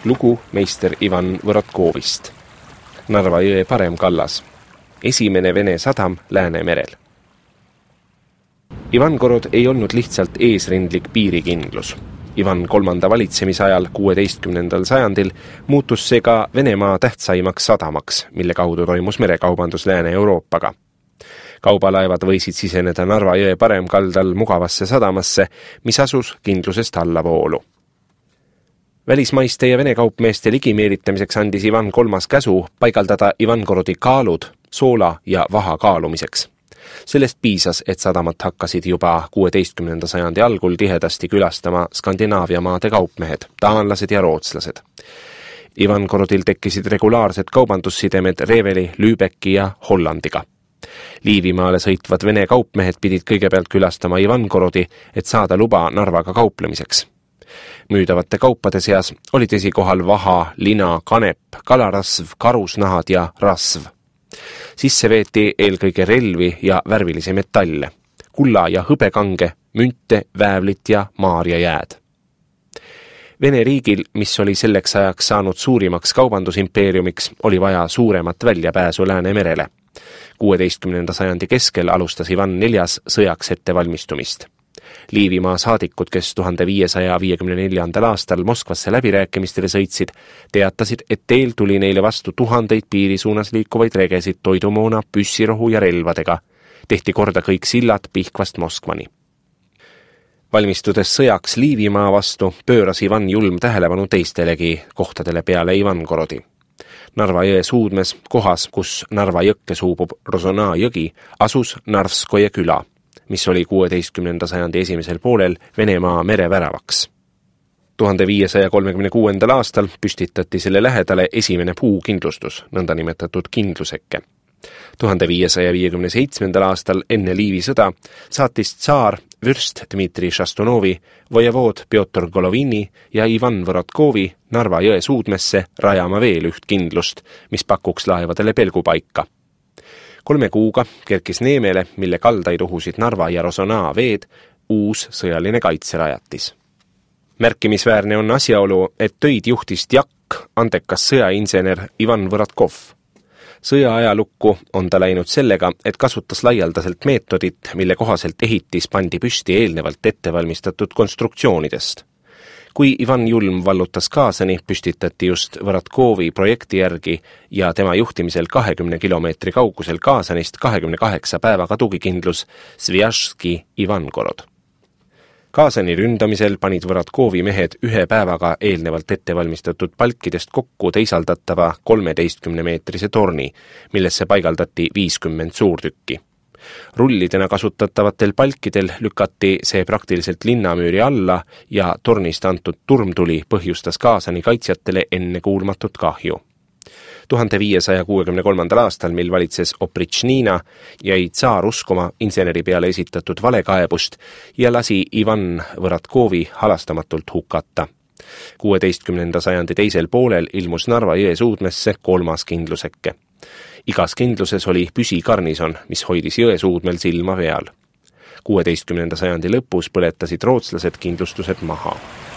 lugu meister Ivan Võrodkovist. Narva jõe parem kallas. Esimene Vene sadam Läänemerel. Ivangorod ei olnud lihtsalt eesrindlik piirikindlus. Ivan III valitsemisajal 16. sajandil muutus see ka Venemaa tähtsaimaks sadamaks, mille kaudu toimus merekaubandus Lääne-Euroopaga. Kaubalaevad võisid siseneda Narva jõe paremkaldal mugavasse sadamasse, mis asus kindlusest allavoolu. Välismaiste ja Vene kaupmeeste ligimeelitamiseks andis Ivan III käsu paigaldada Ivangorodi kaalud soola ja vaha kaalumiseks. Sellest piisas, et sadamat hakkasid juba 16. sajandi algul tihedasti külastama Skandinaavia maade kaupmehed, taanlased ja rootslased. Ivangorodil tekkisid regulaarsed kaubandussidemed Reveli, Lübecki ja Hollandiga. Liivimaale sõitvad Vene kaupmehed pidid kõigepealt külastama Ivangorodi, et saada luba Narvaga kauplemiseks. Müüdavate kaupade seas olid esikohal vaha, lina, kanep, kalarasv, karusnahad ja rasv. Sisse veeti eelkõige relvi ja värvilisi metalle, kulla- ja hõbekange, münte, väävlit ja maarjajääd. Vene riigil, mis oli selleks ajaks saanud suurimaks kaubandusimpeeriumiks, oli vaja suuremat väljapääsu Läänemerele. 16. sajandi keskel alustas Ivan IV sõjaks ettevalmistumist. Liivimaa saadikud, kes 1554. aastal Moskvasse läbirääkimistele sõitsid, teatasid, et teel tuli neile vastu tuhandeid piiri suunas liikuvaid regesid toidumoona, püssirohu ja relvadega. Tehti korda kõik sillad Pihkvast Moskvani. Valmistudes sõjaks Liivimaa vastu, pööras Ivan julm tähelepanu teistelegi kohtadele peale Ivangorodi. Narva jõe suudmes, kohas, kus Narva jõkke suubub Rozona jõgi, asus Narvskoje küla, mis oli 16. sajandi esimesel poolel Venemaa mereväravaks. 1536. aastal püstitati selle lähedale esimene puukindlustus, nõndanimetatud kindlusekke. 1557. aastal enne Liivi sõda saatis tsaar vürst Dmitri Šastunovi, vojevood Pjotr Golovini ja Ivan Võrodkovi Narva jõe suudmesse rajama veel üht kindlust, mis pakuks laevadele pelgupaika. 3 kuuga kerkis Neemele, mille kaldaid uhusid Narva ja Rozona veed, uus sõjaline kaitserajatis. Märkimisväärne on asjaolu, et töid juhtis Tjakk, andekas sõjainsener Ivan Võrodkov. Sõjaajalukku on ta läinud sellega, et kasutas laialdaselt meetodit, mille kohaselt ehitis pandi püsti eelnevalt ettevalmistatud konstruktsioonidest. Kui Ivan Julm vallutas Kaasani, püstitati just Võrodkovi projekti järgi ja tema juhtimisel 20 kilomeetri kaugusel Kaasanist 28 päevaga tugikindlus Svjažski Ivangorod. Kaasani ründamisel panid Võrodkovi mehed 1 päevaga eelnevalt ettevalmistatud palkidest kokku teisaldatava 13-meetrise torni, millesse paigaldati 50 suurtükki. Rullidena kasutatavatel palkidel lükati see praktiliselt linnamüüri alla ja tornist antud turmtuli põhjustas Kaasani kaitsjatele ennekuulmatut kahju. 1563. aastal, mil valitses Opričnina, jäi tsaar uskuma inseneri peale esitatud valekaebust ja lasi Ivan Võrodkovi halastamatult hukata. 16. sajandi teisel poolel ilmus Narva jõe suudmesse 3. kindlusekke. Igas kindluses oli püsikarnison, mis hoidis jõe suudmel silma peal. 16. sajandi lõpus põletasid rootslased kindlustused maha.